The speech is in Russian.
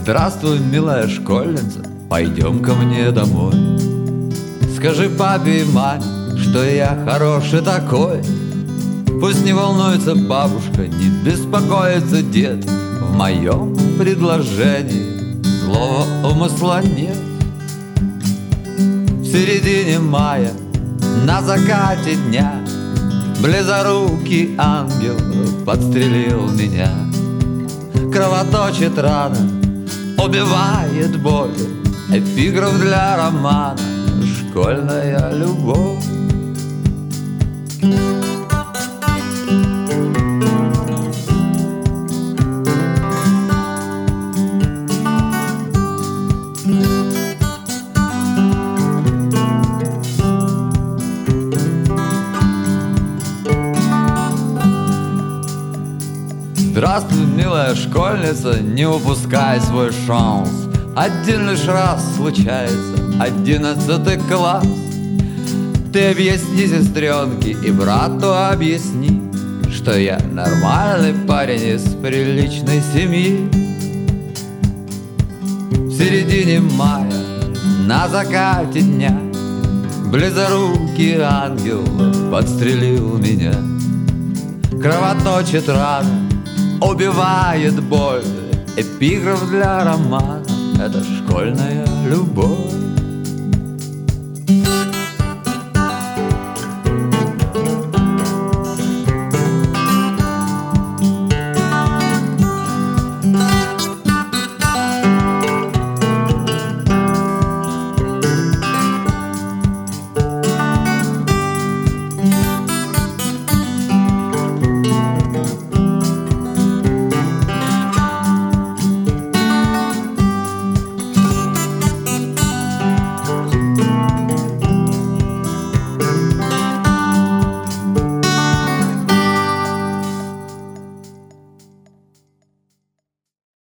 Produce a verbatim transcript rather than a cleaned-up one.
Здравствуй, милая школьница, пойдем ко мне домой. Скажи папе и маме, что я хороший такой. Пусть не волнуется бабушка, не беспокоится дед. В моем предложении злого умысла нет. В середине мая, на закате дня, близорукий ангел подстрелил меня. Кровоточит рана, убивает боль. Эпиграф для романа «Школьная любовь». Здравствуй, милая школьница, не упускай свой шанс. Один лишь раз случается одиннадцатый класс. Ты объясни сестренке и брату объясни, что я нормальный парень из приличной семьи. В середине мая, на закате дня, близорукий ангел подстрелил меня. Кровоточит рана, убивает боль. Эпиграф для романа — это школьная любовь.